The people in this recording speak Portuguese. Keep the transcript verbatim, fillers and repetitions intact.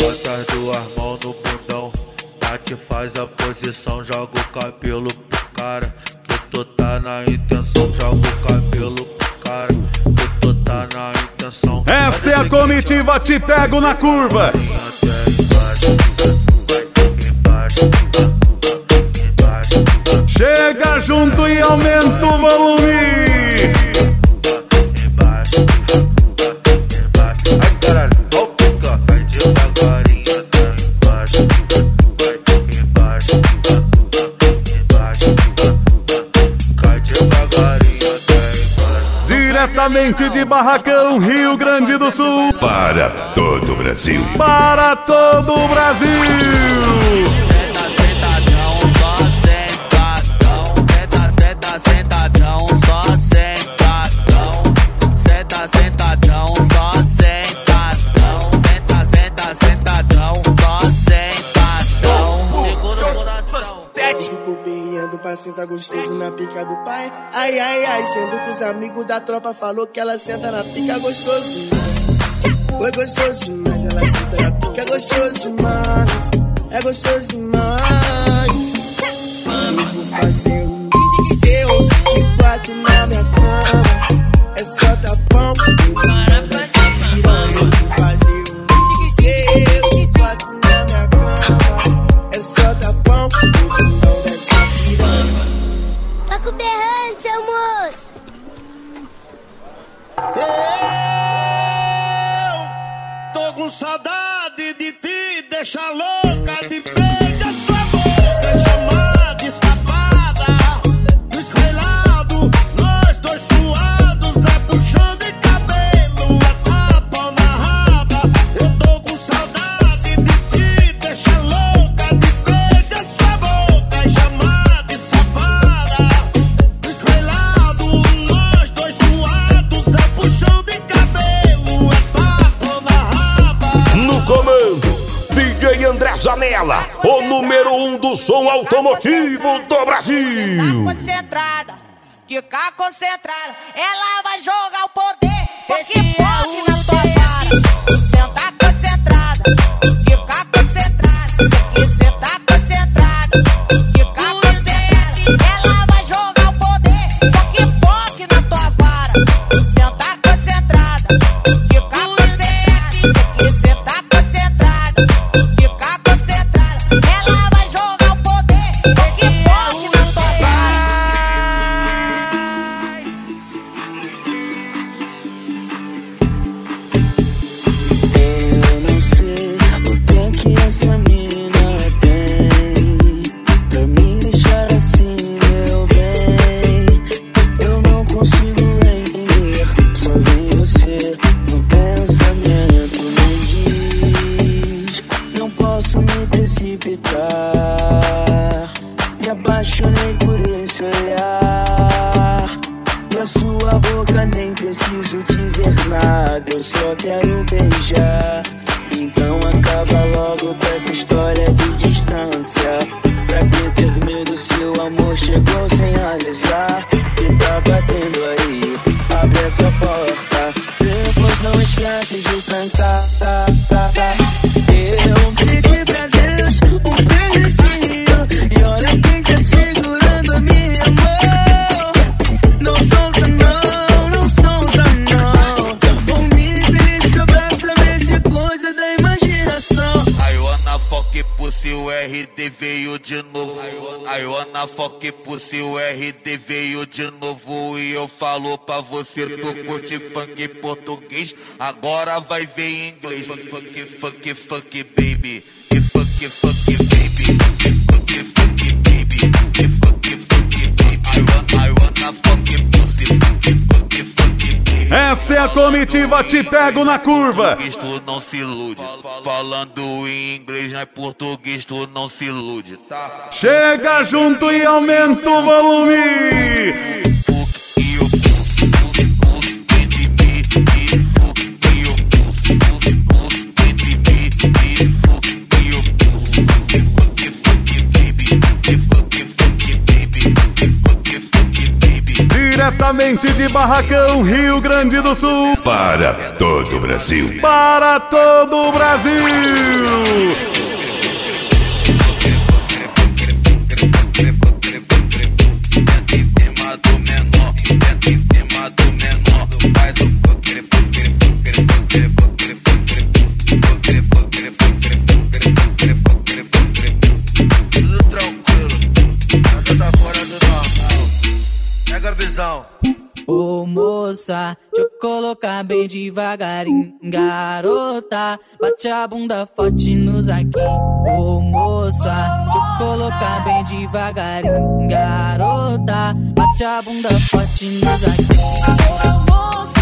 Bota as duas mãos no bundão, Tati faz a posição, joga o cabelo pro cara, que tu tá na intenção, joga o cabelo pro cara, que tu tá na intenção. Essa é a comitiva Te Pego na Curva. Chega junto e aumenta o volume. Diretamente de Barracão, Rio Grande do Sul. Para todo o Brasil. Para todo o Brasil. Pra sentar gostoso na pica do pai. Ai, ai, ai, sendo que os amigos da tropa falou que ela senta na pica gostoso. Foi gostoso demais, ela senta na pica, é gostoso demais, é gostoso demais. Eu vou fazer um vídeo seu, de quatro na minha cama, é só tapão, eu dessa piranha. Eu vou fazer um vídeo seu, de quatro na minha cama, é só tapão, eu dessa piranha. Tá com berrante, almoço. Eu tô com saudade de ti, deixa louca de beija sua boca, chamar de safada, do escrelado, nós dois suados, é puxão de cabelo, é tapa na raba. Eu tô com saudade de ti, deixa louca de beija sua boca, chamar de safada, do escrelado, nós dois suados, é puxão de cabelo, é tapa na raba. No comando, D J André Zanella, o número um do som automotivo do Brasil. Fica concentrada, fica concentrada, ela vai jogar o poder, porque pode na tua cara. Senta concentrada, fica concentrada, se aqui senta concentrada, fica concentrada, ela vai jogar o poder, porque pode na tua vara. Senta concentrada, fica concentrada, se aqui senta concentrada, fica concentrada, ela vai jogar o poder, porque pode na tua vara. Eu não sei o que que essa mina tem pra me deixar assim, meu bem. Eu não consigo entender, só vem você no pensamento. Me diz, não posso me precipitar, me apaixonei por esse olhar. E a sua boca nem preciso dizer nada, eu só quero beijar. Então acaba logo com essa história de distância. Pra que ter medo se o amor chegou sem avisar? Que tá batendo aí, abre essa porta, depois não esquece de trancar. Tá, tá, tá. Eu pedi pra Deus um perdido, e olha quem tá segurando a minha mão. Não solta não, não solta não. Vou me beliscar pra saber se é coisa da imaginação. I wanna fuck pussy, o R D veio de novo. I wanna fuck pussy, o R D veio de novo. E eu falo pra você, tu curte funk português, agora vai ver em inglês. Funk, funk, funk, funk, baby. E funk, funk, baby. E funk, funk, baby. E funk, funk, baby. I wanna, I wanna fuck pussy. E funk, funk, baby. Essa é a comitiva Te Pego na Curva. Tu não se ilude. Falando em inglês, não é português, tu não se ilude, tá? Chega junto e aumenta o volume. Diretamente de Barracão, Rio Grande do Sul. Para todo o Brasil. Para todo o Brasil. moça, deixa eu colocar bem devagarinho. Garota, bate a bunda forte no zaguinho. Ô moça, deixa eu colocar bem devagarinho. Garota, bate a bunda forte no zaguinho. Ô moça,